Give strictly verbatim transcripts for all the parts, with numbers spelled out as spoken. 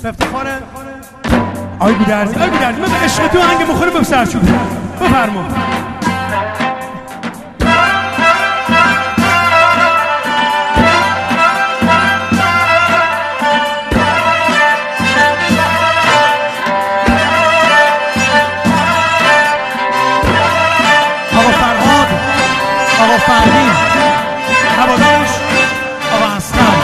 به افتخار آی گودرزی. آی گودرزی من به عشق تو هنگ مخوره به سرچوب بفرما. آقا فرهاد، آقا فهمی، هوادارش آقا اصغر.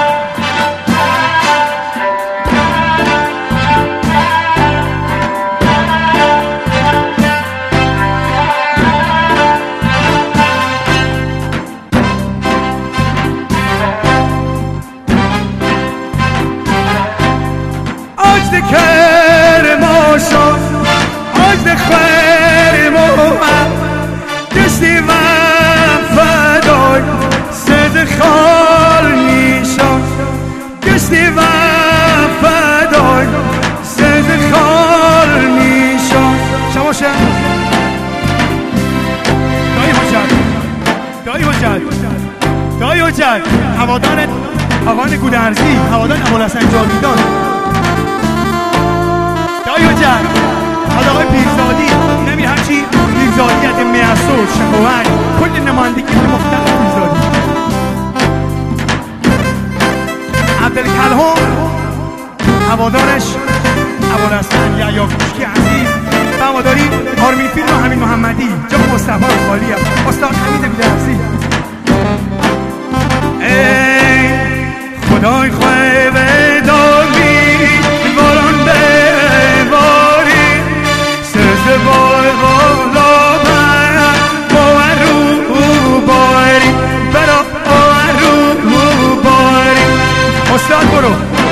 آجد کرما شد، آجد خیرما دستی و فدای سد خال نیشان، دستی و فدای سد خال نیشان. شماشه دایی حجت، دایی حجت، دایی حجت، هوادار آقای گودرزی، هوادار ابوالحسن جاویدان. دایی حجت، حالا آقای پیرزادی، نمی همچی پیرزادی از میسور شکوهنگ، کل نمایندگی مختلف پیرزادی. عبدالکلام، هوادارش ابوالحسن یحیی کوشکی عزیز، و هواداری آرمین فیلم و حمید محمدی، جا مصطفی خالی استاد حمید گودرزی. ای خدای خواه بدامی باران بباری سرز بای بالا بر باور رو باری برا باور رو باری. استاد برو.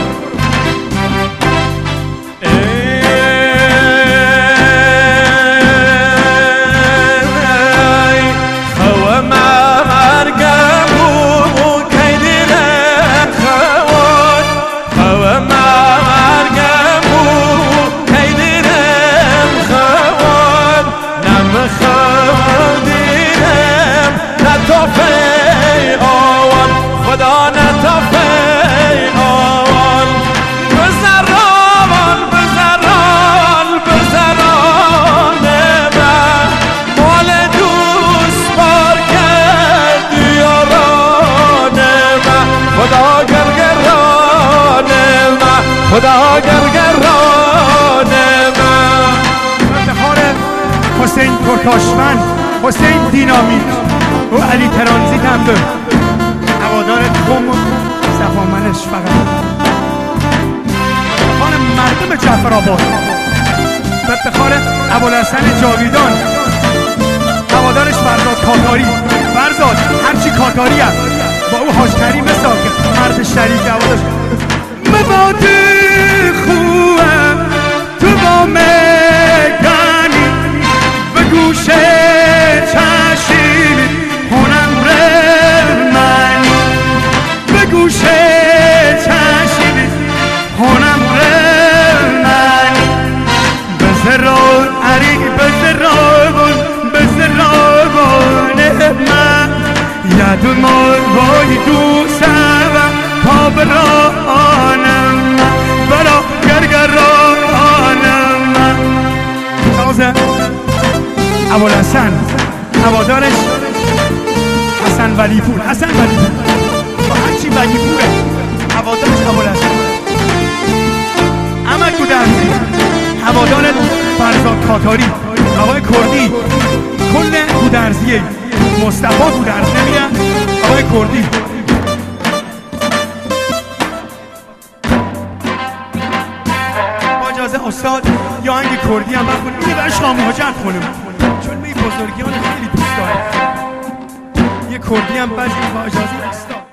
خدا گرگران من. افتخار حسین ترکاشفند، حسین دینامیت و علی ترانزیت هم به هوادار قم و صفامنش. فقط افتخار مردم جعفرآباد، به افتخار ابوالحسن جاویدان، هوادارش فرزاد کاتاری. فرزاد هرچی کاتاری هم با او حاج کریم ساکت مرد شریف هوادارش. مباد خوبم تو با مگانی و گوشه چشیمی هنم رمانی و گوشه چشیمی هنم رمانی بزران عری بزران بزران من یاد مال بای دوستم تا برانم برا گرگرانم. تازه ابوالحسن، هوادارش حسن ولیپور، حسن ولیپور با هرچی ولیپوره هوادارش ابوالحسن. احمد گودرزی، هوادار فرزاد کاتاری، آقای کردی کل گودرزیه، مصطفی گودرز نمیگن، آقای کردی. استاد یا آهنگ کردی هم بخونیم، اینه برای شام حاجت خونیم چون می بزرگیان خیلی دوست دارم. یه کردی هم بزنیم با اجازه استاد.